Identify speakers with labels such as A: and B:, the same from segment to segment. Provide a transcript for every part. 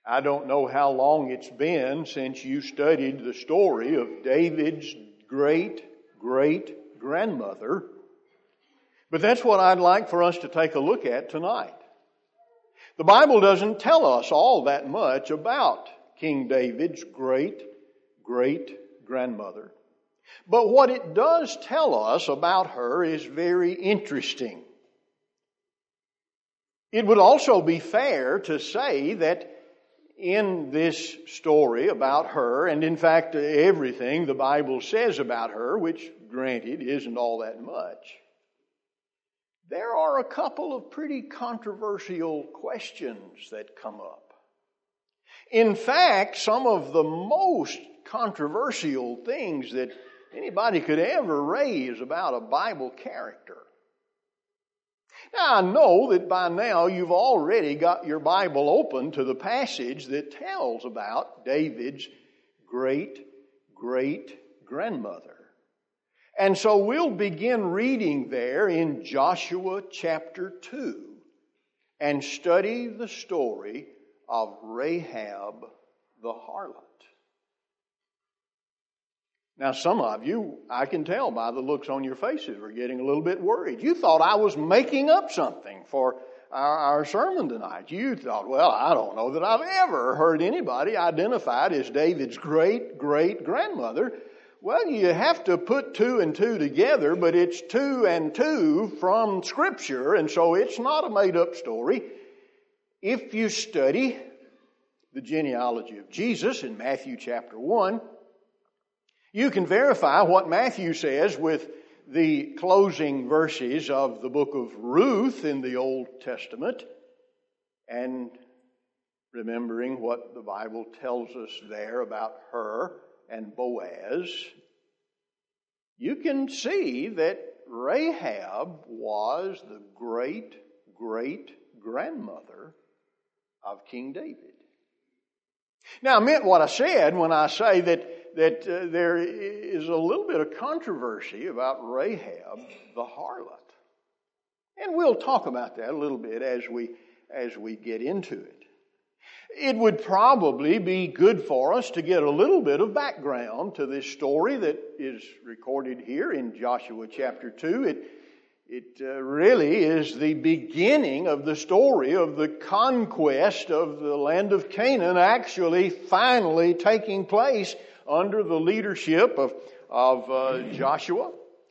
A: I don't know how long it's been since you studied the story of David's great-great-grandmother, but that's what I'd like for us to take a look at tonight. The Bible doesn't tell us all that much about King David's great-great-grandmother, but what it does tell us about her is very interesting. It would also be fair to say that in this story about her, and in fact everything the Bible says about her, which granted isn't all that much, there are a couple of pretty controversial questions that come up. In fact, some of the most controversial things that anybody could ever raise about a Bible character. Now, I know that by now you've already got your Bible open to the passage that tells about David's great-great-grandmother. And so we'll begin reading there in Joshua chapter 2 and study the story of Rahab the harlot. Now, some of you, I can tell by the looks on your faces, are getting a little bit worried. You thought I was making up something for our sermon tonight. You thought, well, I don't know that I've ever heard anybody identified as David's great-great-grandmother. Well, you have to put two and two together, but it's two and two from Scripture, and so it's not a made-up story. If you study the genealogy of Jesus in Matthew chapter 1, you can verify what Matthew says with the closing verses of the book of Ruth in the Old Testament, and remembering what the Bible tells us there about her and Boaz, you can see that Rahab was the great-great-grandmother of King David. Now, I meant what I said when I say that there is a little bit of controversy about Rahab the harlot. And we'll talk about that a little bit as we get into it. It would probably be good for us to get a little bit of background to this story that is recorded here in Joshua chapter 2. It really is the beginning of the story of the conquest of the land of Canaan actually finally taking place under the leadership of Joshua.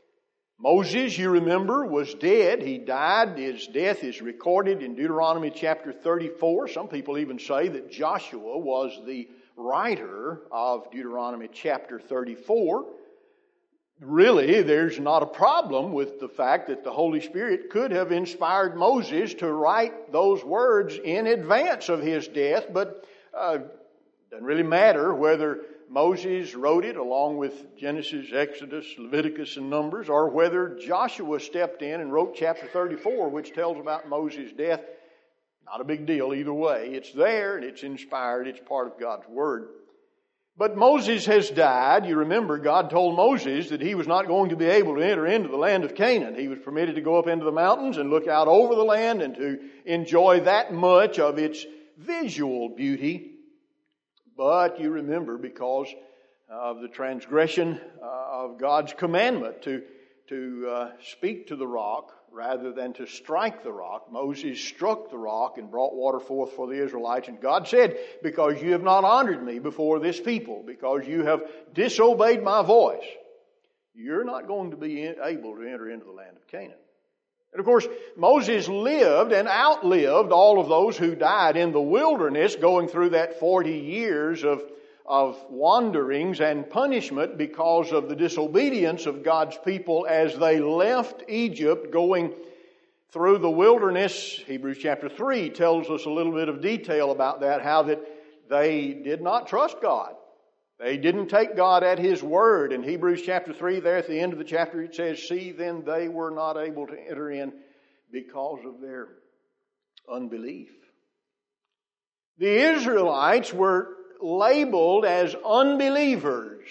A: Moses, you remember, was dead. He died. His death is recorded in Deuteronomy chapter 34. Some people even say that Joshua was the writer of Deuteronomy chapter 34. Really, there's not a problem with the fact that the Holy Spirit could have inspired Moses to write those words in advance of his death, but it doesn't really matter whether Moses wrote it along with Genesis, Exodus, Leviticus, and Numbers, or whether Joshua stepped in and wrote chapter 34, which tells about Moses' death. Not a big deal either way. It's there and it's inspired. It's part of God's Word. But Moses has died. You remember God told Moses that he was not going to be able to enter into the land of Canaan. He was permitted to go up into the mountains and look out over the land and to enjoy that much of its visual beauty. But you remember, because of the transgression of God's commandment to speak to the rock rather than to strike the rock, Moses struck the rock and brought water forth for the Israelites. And God said, because you have not honored me before this people, because you have disobeyed my voice, you're not going to be able to enter into the land of Canaan. And of course, Moses lived and outlived all of those who died in the wilderness, going through that 40 years of wanderings and punishment because of the disobedience of God's people as they left Egypt, going through the wilderness. Hebrews chapter 3 tells us a little bit of detail about that, how that they did not trust God. They didn't take God at His word. In Hebrews chapter 3, there at the end of the chapter, it says, "See, then they were not able to enter in because of their unbelief." The Israelites were labeled as unbelievers,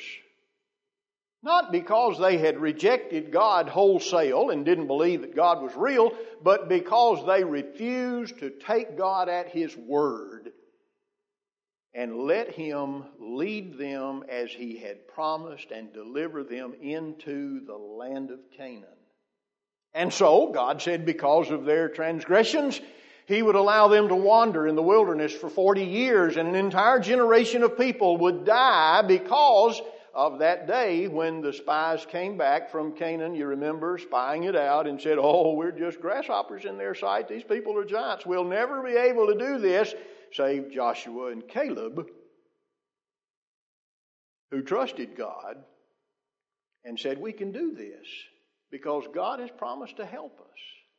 A: not because they had rejected God wholesale and didn't believe that God was real, but because they refused to take God at His word. and let him lead them as he had promised and deliver them into the land of Canaan. And so God said because of their transgressions, He would allow them to wander in the wilderness for 40 years, and an entire generation of people would die because of that day when the spies came back from Canaan. You remember, spying it out and said, "Oh, we're just grasshoppers in their sight. These people are giants. We'll never be able to do this," save Joshua and Caleb, who trusted God and said, "We can do this because God has promised to help us."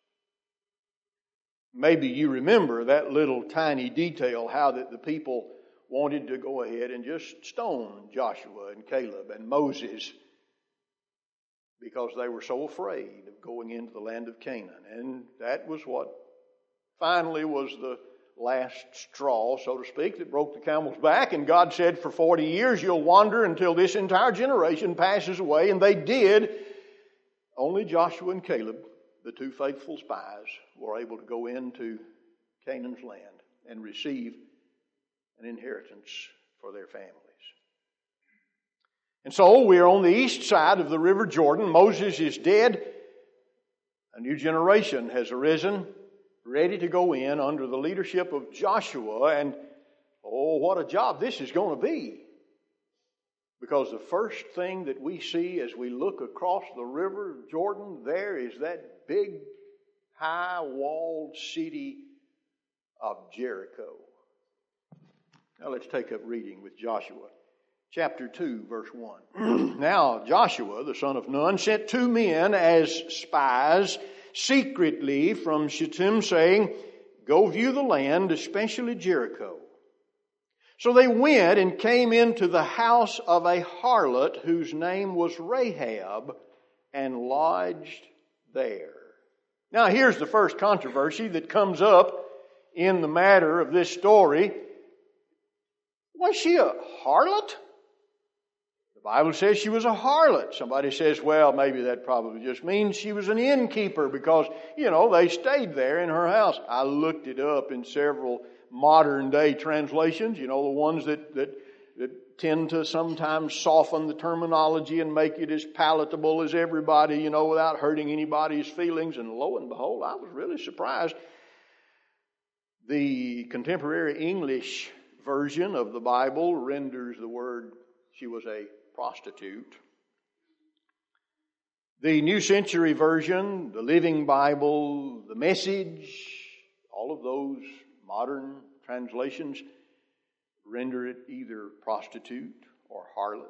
A: Maybe you remember that little tiny detail, how that the people wanted to go ahead and just stone Joshua and Caleb and Moses because they were so afraid of going into the land of Canaan. And that was what finally was the last straw, so to speak, that broke the camel's back. And God said, for 40 years you'll wander until this entire generation passes away. And they did. Only Joshua and Caleb, the two faithful spies, were able to go into Canaan's land and receive an inheritance for their families. And so we're on the east side of the River Jordan. Moses is dead. A new generation has arisen, ready to go in under the leadership of Joshua. And oh, what a job this is going to be. Because the first thing that we see as we look across the River Jordan, there is that big, high-walled city of Jericho. Now let's take up reading with Joshua. Chapter 2, verse 1. Now Joshua, the son of Nun, sent 2 men as spies secretly from Shittim, saying, "Go view the land, especially Jericho." So they went and came into the house of a harlot whose name was Rahab, and lodged there. Now here's the first controversy that comes up in the matter of this story. Was she a harlot? The Bible says she was a harlot. Somebody says, well, maybe that probably just means she was an innkeeper because, they stayed there in her house. I looked it up in several modern day translations, the ones that tend to sometimes soften the terminology and make it as palatable as everybody, without hurting anybody's feelings. And lo and behold, I was really surprised. The contemporary English version of the Bible renders the word she was a prostitute. The New Century Version, the Living Bible, the Message, all of those modern translations render it either prostitute or harlot.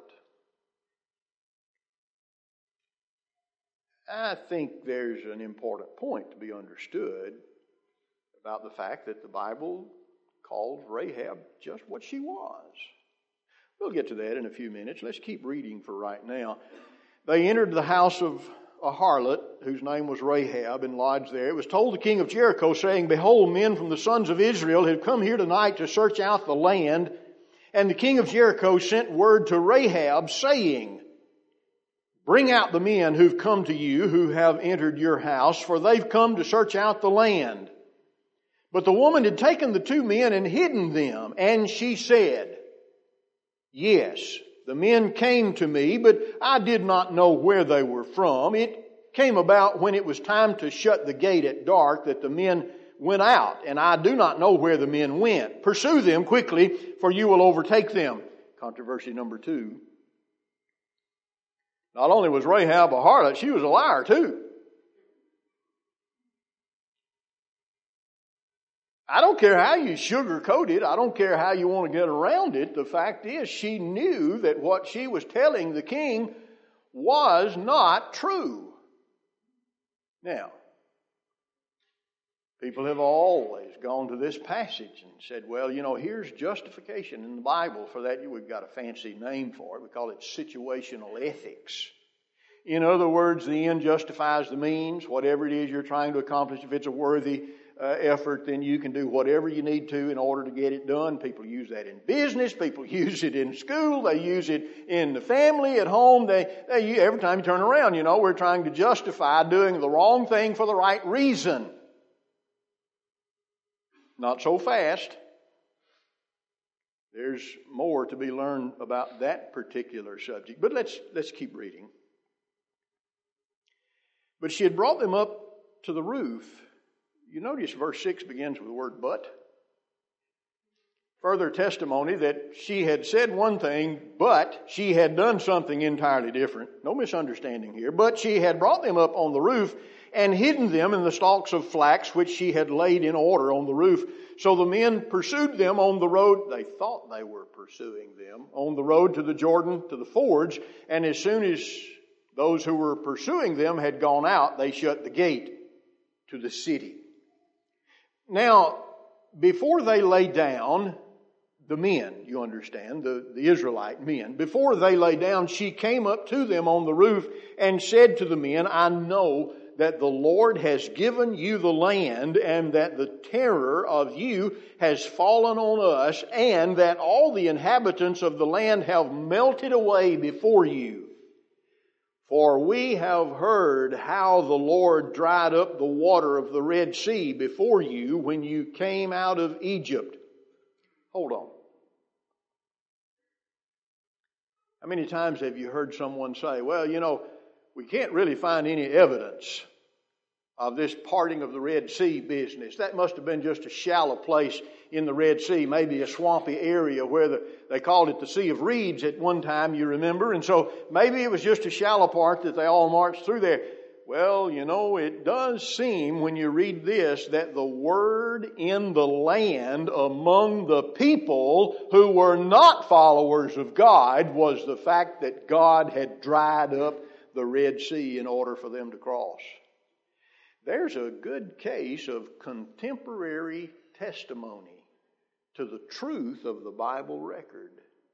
A: I think there's an important point to be understood about the fact that the Bible calls Rahab just what she was. We'll get to that in a few minutes. Let's keep reading for right now. They entered the house of a harlot whose name was Rahab and lodged there. It was told the king of Jericho, saying, "Behold, men from the sons of Israel have come here tonight to search out the land." And the king of Jericho sent word to Rahab, saying, "Bring out the men who've come to you, who have entered your house, for they've come to search out the land." But the woman had taken the 2 men and hidden them. And she said, "Yes, the men came to me, but I did not know where they were from. It came about when it was time to shut the gate at dark that the men went out, and I do not know where the men went. Pursue them quickly, for you will overtake them." Controversy number 2. Not only was Rahab a harlot, she was a liar too. I don't care how you sugarcoat it. I don't care how you want to get around it. The fact is, she knew that what she was telling the king was not true. Now, people have always gone to this passage and said, well, here's justification in the Bible for that. We've got a fancy name for it. We call it situational ethics. In other words, the end justifies the means. Whatever it is you're trying to accomplish, if it's a worthy effort, then you can do whatever you need to in order to get it done. People use that in business. People use it in school. They use it in the family, at home. Every time you turn around, we're trying to justify doing the wrong thing for the right reason. Not so fast. there's more to be learned about that particular subject. But let's keep reading. But she had brought them up to the roof. You notice verse 6 begins with the word but. Further testimony that she had said one thing, but she had done something entirely different. No misunderstanding here. But she had brought them up on the roof and hidden them in the stalks of flax which she had laid in order on the roof. So the men pursued them on the road. They thought they were pursuing them on the road to the Jordan, to the fords. And as soon as those who were pursuing them had gone out, they shut the gate to the city. Now, before they lay down, the men, you understand, the Israelite men, before they lay down, she came up to them on the roof and said to the men, I know that the Lord has given you the land and that the terror of you has fallen on us and that all the inhabitants of the land have melted away before you. For we have heard how the Lord dried up the water of the Red Sea before you when you came out of Egypt. Hold on. How many times have you heard someone say, well, we can't really find any evidence of this parting of the Red Sea business. That must have been just a shallow place in the Red Sea, maybe a swampy area where they called it the Sea of Reeds at one time, you remember. And so maybe it was just a shallow part that they all marched through there. Well, it does seem when you read this that the word in the land among the people who were not followers of God was the fact that God had dried up the Red Sea in order for them to cross. There's a good case of contemporary testimony to the truth of the Bible record.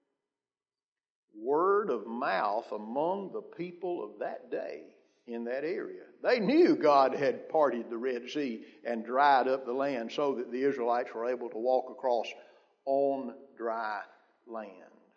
A: Word of mouth among the people of that day in that area. They knew God had parted the Red Sea and dried up the land so that the Israelites were able to walk across on dry land.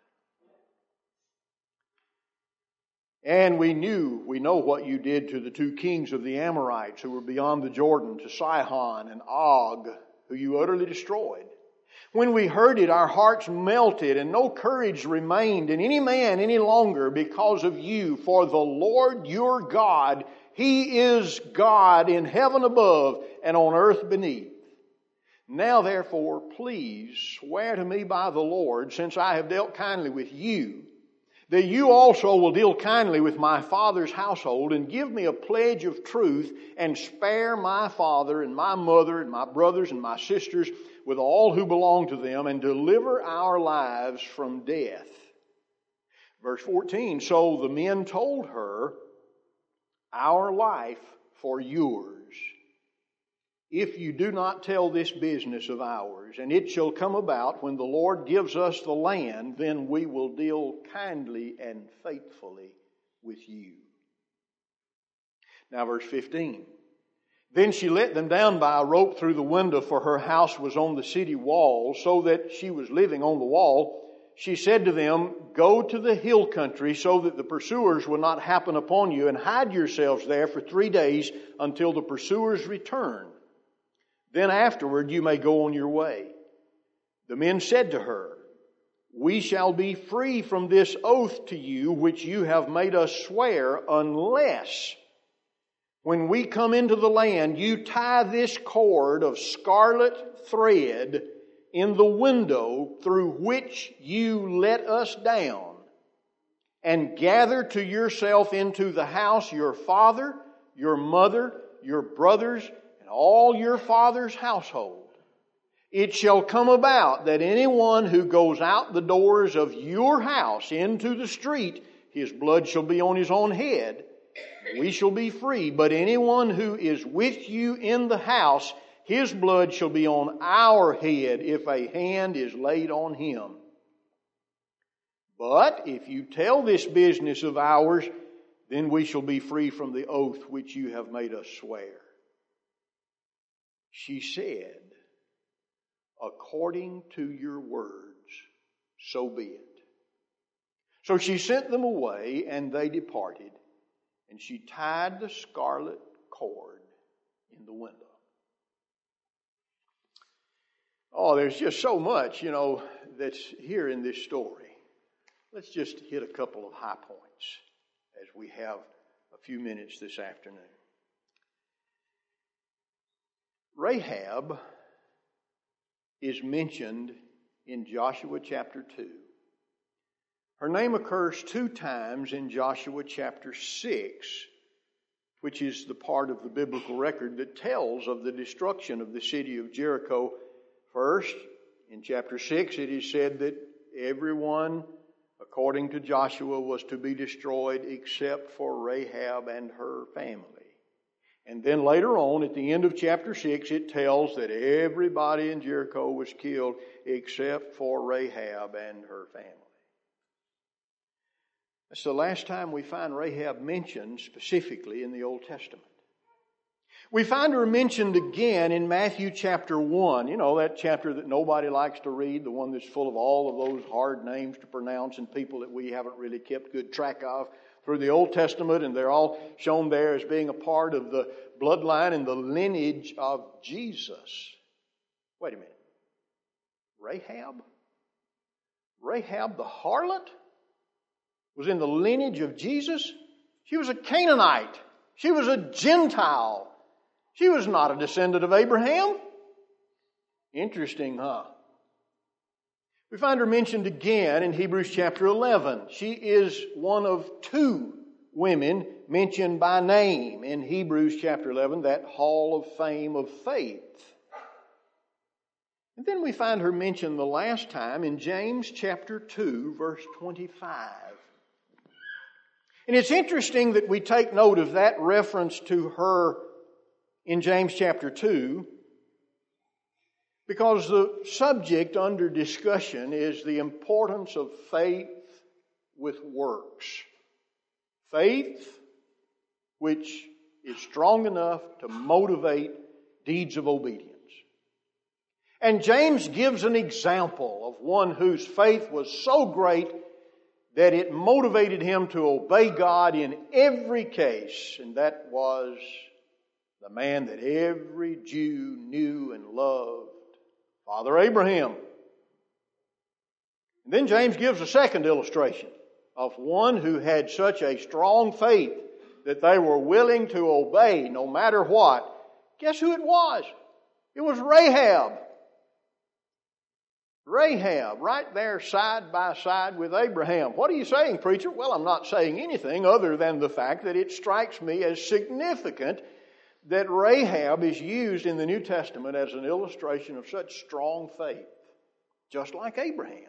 A: And we know what you did to the two kings of the Amorites who were beyond the Jordan, to Sihon and Og, who you utterly destroyed. When we heard it, our hearts melted, and no courage remained in any man any longer because of you. For the Lord your God, He is God in heaven above and on earth beneath. Now therefore, please swear to me by the Lord, since I have dealt kindly with you, that you also will deal kindly with my father's household, and give me a pledge of truth, and spare my father and my mother and my brothers and my sisters with all who belong to them, and deliver our lives from death. Verse 14, so the men told her, our life for yours, if you do not tell this business of ours. And it shall come about, when the Lord gives us the land, then we will deal kindly and faithfully with you. Now verse 15. Then she let them down by a rope through the window, for her house was on the city wall, so that she was living on the wall. She said to them, go to the hill country, so that the pursuers will not happen upon you, and hide yourselves there for 3 days until the pursuers return. Then afterward you may go on your way. The men said to her, we shall be free from this oath to you, which you have made us swear, unless when we come into the land, you tie this cord of scarlet thread in the window through which you let us down, and gather to yourself into the house your father, your mother, your brothers, and all your father's household. It shall come about that anyone who goes out the doors of your house into the street, his blood shall be on his own head. We shall be free. But anyone who is with you in the house, his blood shall be on our head if a hand is laid on him. But if you tell this business of ours, then we shall be free from the oath which you have made us swear. She said, according to your words, so be it. So she sent them away, and they departed. And she tied the scarlet cord in the window. Oh, there's just so much, that's here in this story, let's just hit a couple of high points as we have a few minutes this afternoon. Rahab is mentioned in Joshua chapter 2. Her name occurs 2 times in Joshua chapter 6, which is the part of the biblical record that tells of the destruction of the city of Jericho. First, in chapter 6, it is said that everyone, according to Joshua, was to be destroyed except for Rahab and her family. And then later on, at the end of chapter 6, it tells that everybody in Jericho was killed except for Rahab and her family. That's the last time we find Rahab mentioned specifically in the Old Testament. We find her mentioned again in Matthew chapter 1. You know, that chapter that nobody likes to read, the one that's full of all of those hard names to pronounce and people that we haven't really kept good track of through the Old Testament, and they're all shown there as being a part of the bloodline and the lineage of Jesus. Wait a minute. Rahab? Rahab the harlot was in the lineage of Jesus? She was a Canaanite. She was a Gentile. She was not a descendant of Abraham. Interesting, huh? We find her mentioned again in Hebrews chapter 11. She is one of 2 women mentioned by name in Hebrews chapter 11, that hall of fame of faith. And then we find her mentioned the last time in James chapter 2, verse 25. And it's interesting that we take note of that reference to her in James chapter 2, because the subject under discussion is the importance of faith with works. Faith which is strong enough to motivate deeds of obedience. And James gives an example of one whose faith was so great that it motivated him to obey God in every case, and that was the man that every Jew knew and loved, Father Abraham. And then James gives a second illustration of one who had such a strong faith that they were willing to obey no matter what. Guess who it was? It was Rahab. Rahab, right there side by side with Abraham. What are you saying, preacher? Well, I'm not saying anything other than the fact that it strikes me as significant that Rahab is used in the New Testament as an illustration of such strong faith, just like Abraham.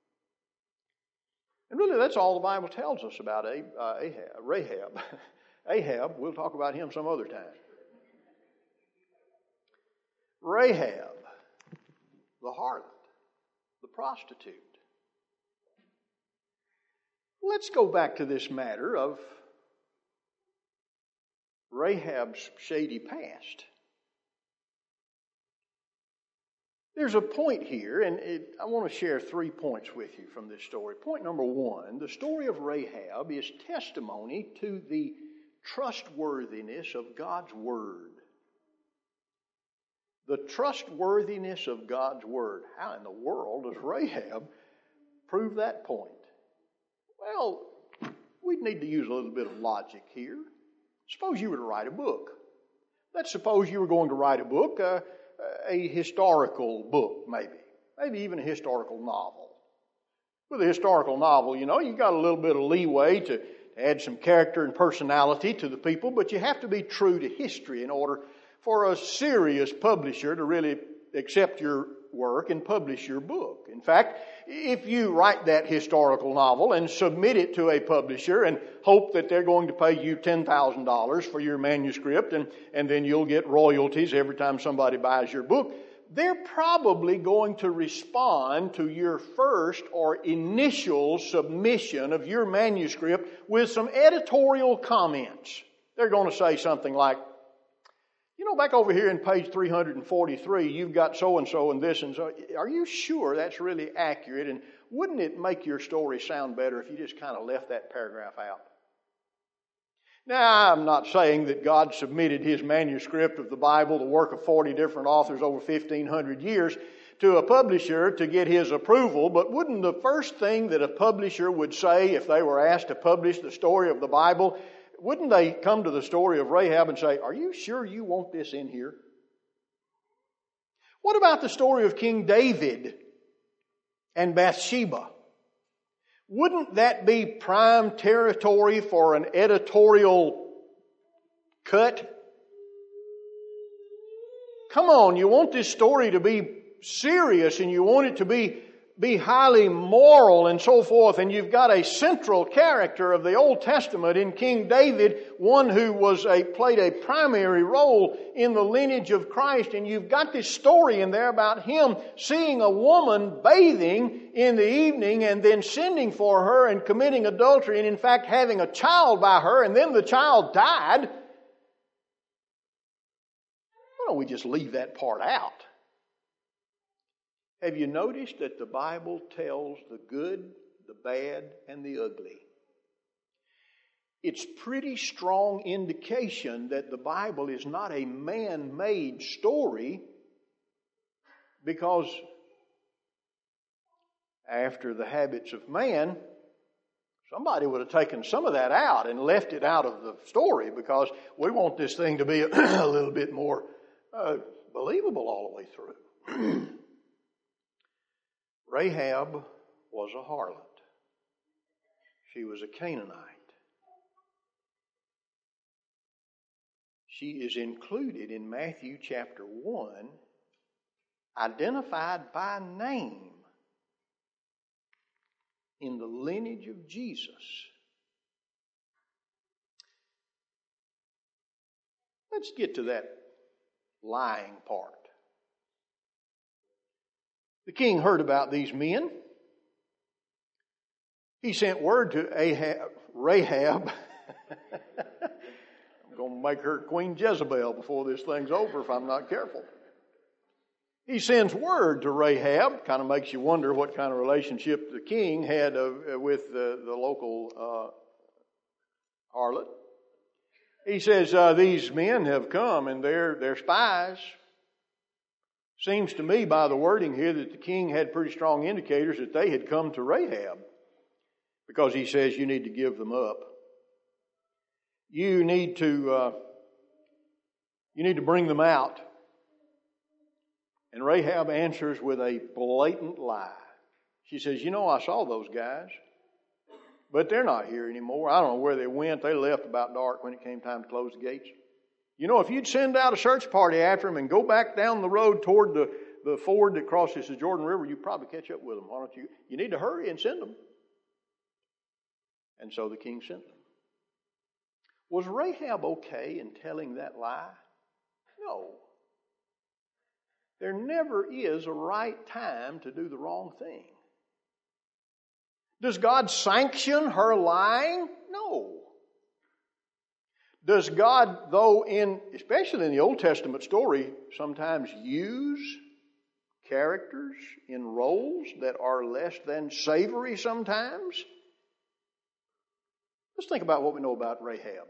A: And really, that's all the Bible tells us about Rahab. Ahab, we'll talk about him some other time. Rahab, the harlot, the prostitute. Let's go back to this matter of Rahab's shady past. There's a point here, and I want to share 3 points with you from this story. Point number 1, the story of Rahab is testimony to the trustworthiness of God's Word. The trustworthiness of God's Word. How in the world does Rahab prove that point? Well, we'd need to use a little bit of logic here. Suppose you were to write a book. Let's suppose you were going to write a book, a historical book maybe even a historical novel. With a historical novel, you got a little bit of leeway to add some character and personality to the people, but you have to be true to history in order for a serious publisher to really accept your work and publish your book. In fact, if you write that historical novel and submit it to a publisher and hope that they're going to pay you $10,000 for your manuscript and then you'll get royalties every time somebody buys your book, they're probably going to respond to your first or initial submission of your manuscript with some editorial comments. They're going to say something like, back over here in page 343, you've got so-and-so and this and so. Are you sure that's really accurate? And wouldn't it make your story sound better if you just kind of left that paragraph out? Now, I'm not saying that God submitted His manuscript of the Bible, the work of 40 different authors over 1,500 years, to a publisher to get his approval, but wouldn't the first thing that a publisher would say if they were asked to publish the story of the Bible, wouldn't they come to the story of Rahab and say, "Are you sure you want this in here?" What about the story of King David and Bathsheba? Wouldn't that be prime territory for an editorial cut? Come on, you want this story to be serious and you want it to be highly moral and so forth, and you've got a central character of the Old Testament in King David, one who played a primary role in the lineage of Christ, and you've got this story in there about him seeing a woman bathing in the evening and then sending for her and committing adultery and in fact having a child by her, and then the child died. Why don't we just leave that part out? Have you noticed that the Bible tells the good, the bad, and the ugly? It's pretty strong indication that the Bible is not a man-made story, because after the habits of man, somebody would have taken some of that out and left it out of the story, because we want this thing to be a little bit more believable all the way through. Rahab was a harlot. She was a Canaanite. She is included in Matthew chapter 1, identified by name in the lineage of Jesus. Let's get to that lying part. The king heard about these men. He sent word to Rahab. I'm going to make her Queen Jezebel before this thing's over if I'm not careful. He sends word to Rahab. Kind of makes you wonder what kind of relationship the king had with the local harlot. He says, these men have come and they're spies. Seems to me by the wording here that the king had pretty strong indicators that they had come to Rahab, because he says you need to give them up. You need to bring them out. And Rahab answers with a blatant lie. She says, I saw those guys, but they're not here anymore. I don't know where they went. They left about dark when it came time to close the gates. If you'd send out a search party after them and go back down the road toward the ford that crosses the Jordan River, you'd probably catch up with them. Why don't you? You need to hurry and send them. And so the king sent them. Was Rahab okay in telling that lie? No. There never is a right time to do the wrong thing. Does God sanction her lying? No. Does God, though, especially in the Old Testament story, sometimes use characters in roles that are less than savory sometimes? Let's think about what we know about Rahab.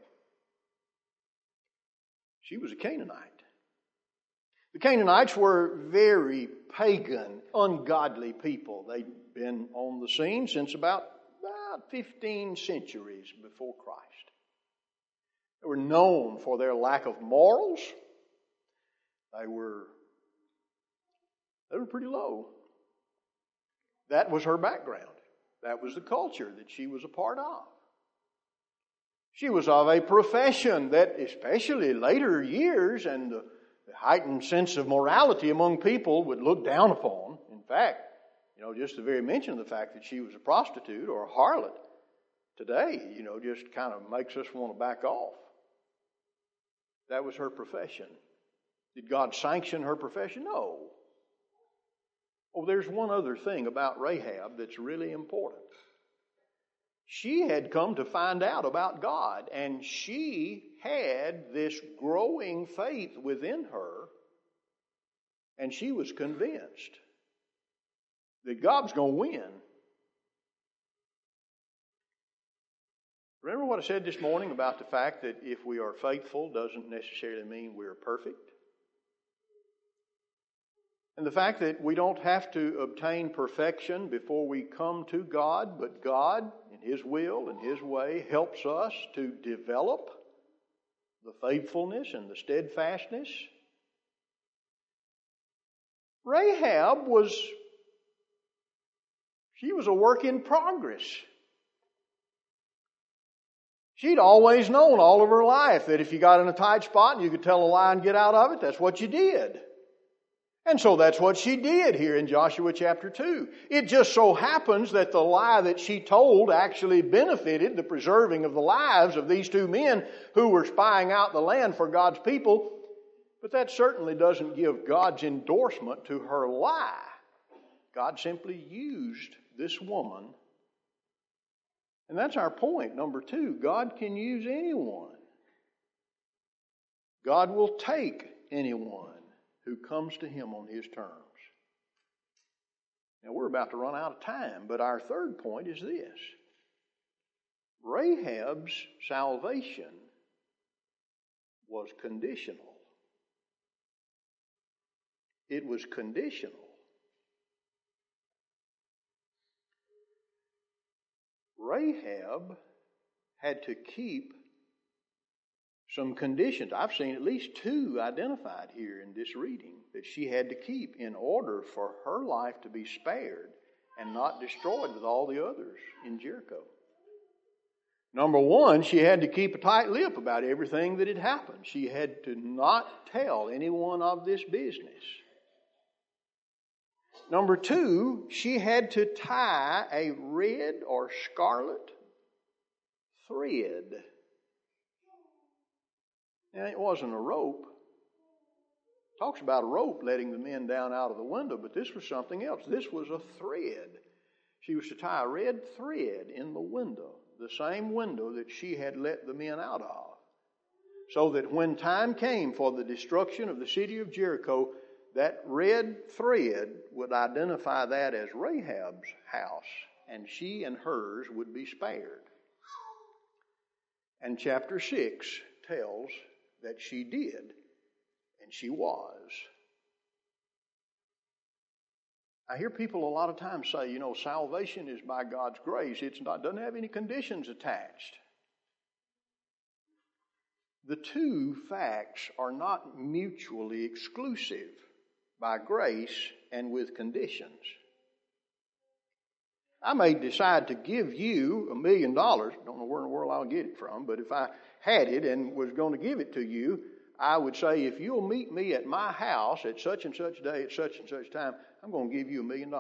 A: She was a Canaanite. The Canaanites were very pagan, ungodly people. They'd been on the scene since about 15 centuries before Christ. They were known for their lack of morals. They were pretty low. That was her background. That was the culture that she was a part of. She was of a profession that, especially later years and the heightened sense of morality among people, would look down upon. In fact, just the very mention of the fact that she was a prostitute or a harlot today, just kind of makes us want to back off. That was her profession. Did God sanction her profession? No. Oh, there's one other thing about Rahab that's really important. She had come to find out about God, and she had this growing faith within her, and she was convinced that God's going to win. Remember what I said this morning about the fact that if we are faithful doesn't necessarily mean we're perfect? And the fact that we don't have to obtain perfection before we come to God, but God, in His will and His way, helps us to develop the faithfulness and the steadfastness. Rahab was a work in progress. She'd always known all of her life that if you got in a tight spot and you could tell a lie and get out of it, that's what you did. And so that's what she did here in Joshua chapter 2. It just so happens that the lie that she told actually benefited the preserving of the lives of these two men who were spying out the land for God's people. But that certainly doesn't give God's endorsement to her lie. God simply used this woman. And that's our point, number 2. God can use anyone. God will take anyone who comes to Him on His terms. Now, we're about to run out of time, but our third point is this. Rahab's salvation was conditional. It was conditional. Rahab had to keep some conditions. I've seen at least 2 identified here in this reading that she had to keep in order for her life to be spared and not destroyed with all the others in Jericho. Number 1, she had to keep a tight lip about everything that had happened. She had to not tell anyone of this business. Number 2, she had to tie a red or scarlet thread. Now, it wasn't a rope. It talks about a rope letting the men down out of the window, but this was something else. This was a thread. She was to tie a red thread in the window, the same window that she had let the men out of, so that when time came for the destruction of the city of Jericho, that red thread would identify that as Rahab's house, and she and hers would be spared. And chapter 6 tells that she did, and she was. I hear people a lot of times say, salvation is by God's grace. It doesn't have any conditions attached. The two facts are not mutually exclusive, by grace and with conditions. I may decide to give you $1 million. Don't know where in the world I'll get it from, but if I had it and was going to give it to you, I would say, if you'll meet me at my house at such and such day, at such and such time, I'm going to give you $1 million.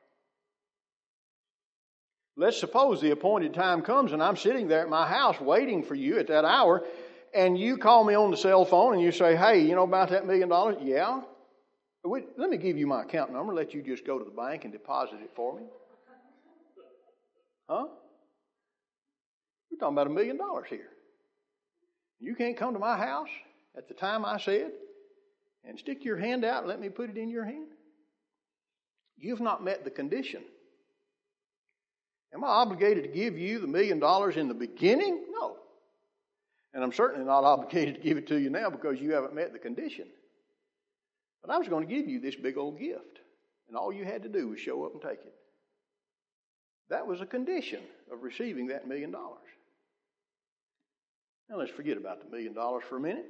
A: Let's suppose the appointed time comes and I'm sitting there at my house waiting for you at that hour, and you call me on the cell phone and you say, hey, you know about that $1 million? Yeah. Let me give you my account number, let you just go to the bank and deposit it for me. Huh? We're talking about $1 million here. You can't come to my house at the time I said and stick your hand out and let me put it in your hand? You've not met the condition. Am I obligated to give you the $1 million in the beginning? No. And I'm certainly not obligated to give it to you now because you haven't met the condition. But I was going to give you this big old gift, and all you had to do was show up and take it. That was a condition of receiving that $1 million. Now let's forget about the $1 million for a minute.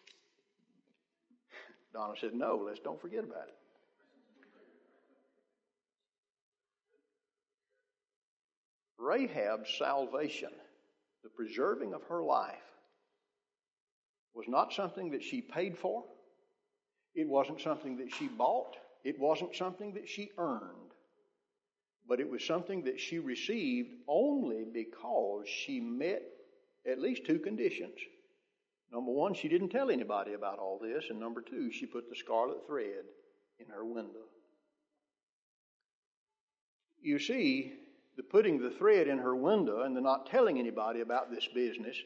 A: Donna said, no, don't forget about it. Rahab's salvation, the preserving of her life, was not something that she paid for. It wasn't something that she bought. It wasn't something that she earned. But it was something that she received only because she met at least 2 conditions. Number 1, she didn't tell anybody about all this. And number 2, she put the scarlet thread in her window. You see, the putting the thread in her window and the not telling anybody about this business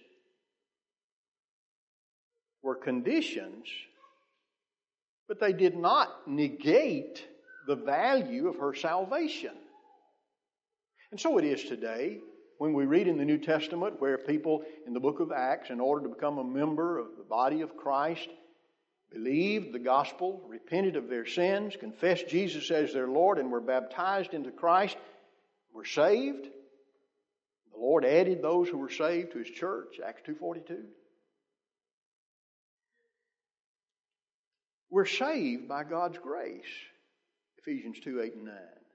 A: were conditions, but they did not negate the value of her salvation. And so it is today when we read in the New Testament where people in the book of Acts, in order to become a member of the body of Christ, believed the gospel, repented of their sins, confessed Jesus as their Lord, and were baptized into Christ, were saved. The Lord added those who were saved to His church, Acts 2:42. We're saved by God's grace, Ephesians 2:8 and 9.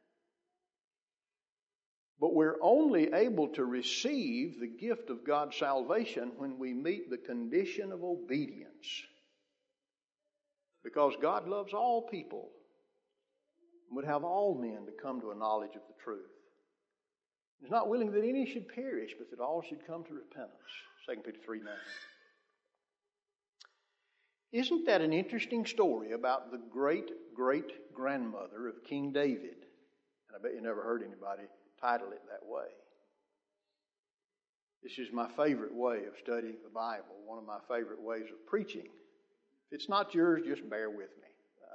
A: But we're only able to receive the gift of God's salvation when we meet the condition of obedience. Because God loves all people and would have all men to come to a knowledge of the truth. He's not willing that any should perish, but that all should come to repentance. 2 Peter 3:9. Isn't that an interesting story about the great-great-grandmother of King David? And I bet you never heard anybody title it that way. This is my favorite way of studying the Bible, one of my favorite ways of preaching. If it's not yours, just bear with me.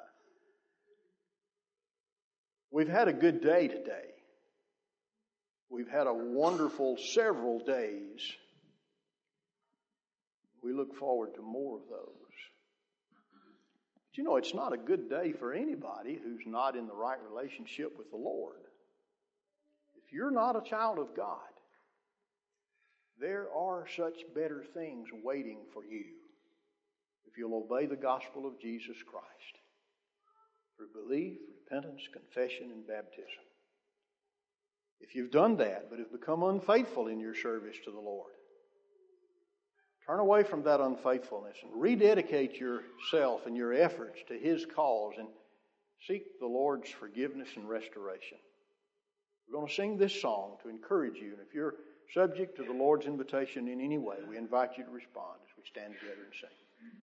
A: We've had a good day today. We've had a wonderful several days. We look forward to more of those. But you know, it's not a good day for anybody who's not in the right relationship with the Lord. If you're not a child of God, there are such better things waiting for you if you'll obey the gospel of Jesus Christ through belief, repentance, confession, and baptism. If you've done that but have become unfaithful in your service to the Lord, turn away from that unfaithfulness and rededicate yourself and your efforts to His cause and seek the Lord's forgiveness and restoration. We're going to sing this song to encourage you, and if you're subject to the Lord's invitation in any way, we invite you to respond as we stand together and sing.